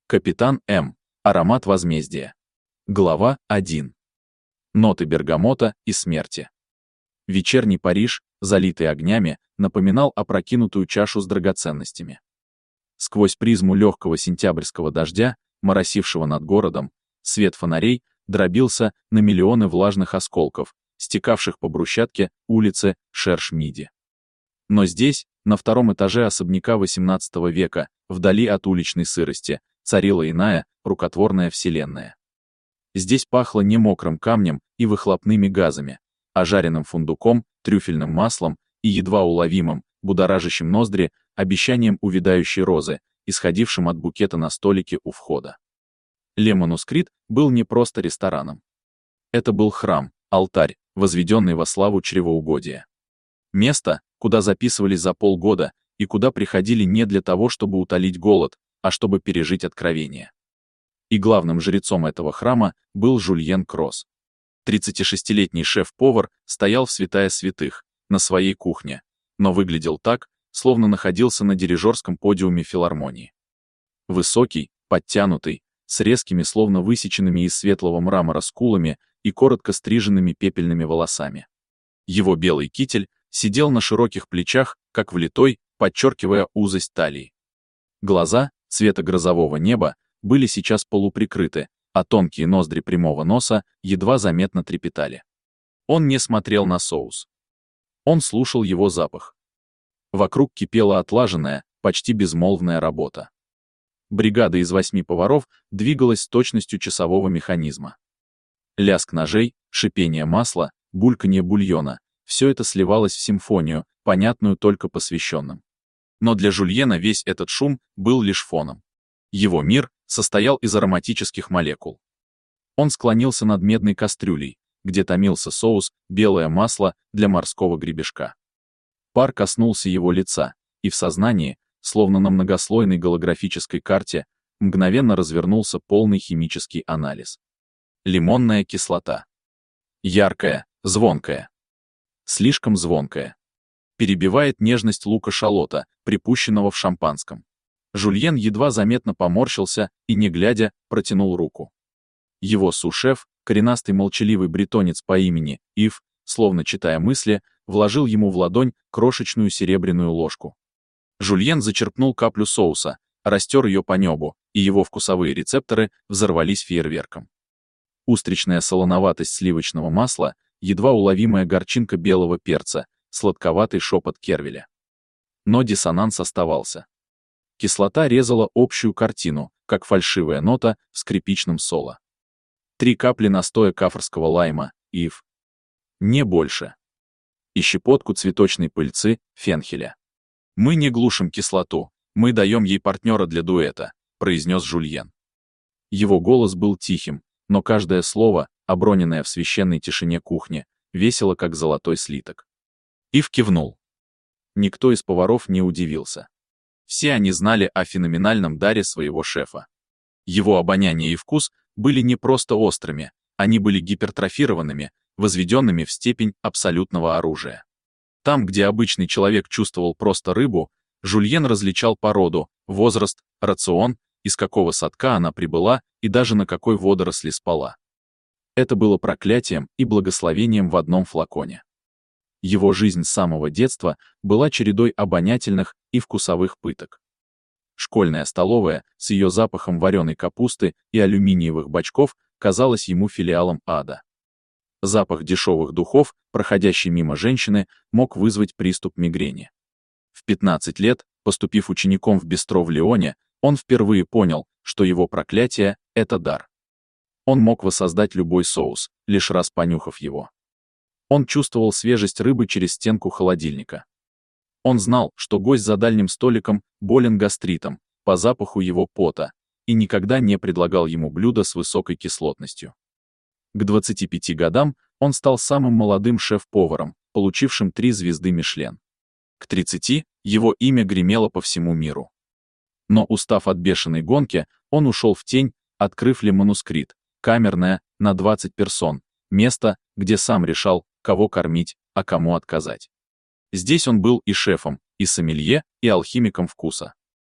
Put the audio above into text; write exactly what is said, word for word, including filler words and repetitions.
Капитан М. Аромат возмездия. Глава один. Ноты бергамота и смерти. Вечерний Париж, залитый огнями, напоминал опрокинутую чашу с драгоценностями. Сквозь призму легкого сентябрьского дождя, моросившего над городом, свет фонарей дробился на миллионы влажных осколков, стекавших по брусчатке улицы Шерш-Миди. Но здесь, на втором этаже особняка восемнадцатого века, вдали от уличной сырости, царила иная, рукотворная вселенная. Здесь пахло не мокрым камнем и выхлопными газами, а жареным фундуком, трюфельным маслом и едва уловимым, будоражащим ноздри, обещанием увядающей розы, исходившим от букета на столике у входа. Ле Манускрит был не просто рестораном. Это был храм, алтарь, возведенный во славу чревоугодия. Место, куда записывались за полгода и куда приходили не для того, чтобы утолить голод, а чтобы пережить откровение. И главным жрецом этого храма был Жюльен Кросс. тридцатишестилетний шеф-повар стоял в святая святых, на своей кухне, но выглядел так, словно находился на дирижерском подиуме филармонии. Высокий, подтянутый, с резкими, словно высеченными из светлого мрамора скулами и коротко стриженными пепельными волосами. Его белый китель сидел на широких плечах, как влитой, подчеркивая узость талии. Глаза, цвета грозового неба, были сейчас полуприкрыты, а тонкие ноздри прямого носа едва заметно трепетали. Он не смотрел на соус. Он слушал его запах. Вокруг кипела отлаженная, почти безмолвная работа. Бригада из восьми поваров двигалась с точностью часового механизма. Лязг ножей, шипение масла, бульканье бульона — все это сливалось в симфонию, понятную только посвященным. Но для Жюльена весь этот шум был лишь фоном. Его мир состоял из ароматических молекул. Он склонился над медной кастрюлей, где томился соус, белое масло для морского гребешка. Пар коснулся его лица, и в сознании, словно на многослойной голографической карте, мгновенно развернулся полный химический анализ. Лимонная кислота. Яркая, звонкая. Слишком звонкая. Перебивает нежность лука-шалота, припущенного в шампанском. Жюльен едва заметно поморщился и, не глядя, протянул руку. Его су-шеф, коренастый молчаливый бретонец по имени Ив, словно читая мысли, вложил ему в ладонь крошечную серебряную ложку. Жюльен зачерпнул каплю соуса, растер ее по небу, и его вкусовые рецепторы взорвались фейерверком. Устричная солоноватость сливочного масла, едва уловимая горчинка белого перца, сладковатый шепот кервеля. Но диссонанс оставался. Кислота резала общую картину, как фальшивая нота в скрипичном соло. Три капли настоя кафорского лайма, ив. Не больше. И щепотку цветочной пыльцы, фенхеля. «Мы не глушим кислоту, мы даем ей партнера для дуэта», — произнес Жюльен. Его голос был тихим, но каждое слово, оброненное в священной тишине кухни, весело, как золотой слиток. Ив кивнул. Никто из поваров не удивился. Все они знали о феноменальном даре своего шефа. Его обоняние и вкус были не просто острыми, они были гипертрофированными, возведенными в степень абсолютного оружия. Там, где обычный человек чувствовал просто рыбу, Жюльен различал породу, возраст, рацион, из какого садка она прибыла и даже на какой водоросли спала. Это было проклятием и благословением в одном флаконе. Его жизнь с самого детства была чередой обонятельных и вкусовых пыток. Школьная столовая с ее запахом вареной капусты и алюминиевых бачков казалась ему филиалом ада. Запах дешевых духов, проходящий мимо женщины, мог вызвать приступ мигрени. В пятнадцать лет, поступив учеником в бистро в Лионе, он впервые понял, что его проклятие — это дар. Он мог воссоздать любой соус, лишь раз понюхав его. Он чувствовал свежесть рыбы через стенку холодильника. Он знал, что гость за дальним столиком болен гастритом, по запаху его пота, и никогда не предлагал ему блюда с высокой кислотностью. К двадцати пяти годам он стал самым молодым шеф-поваром, получившим три звезды Мишлен. К тридцати его имя гремело по всему миру. Но, устав от бешеной гонки, он ушел в тень, открыв Ле Манускрит, камерное, на двадцать персон, место, где сам решал, кого кормить, а кому отказать. Здесь он был и шефом, и сомелье, и алхимиком вкуса.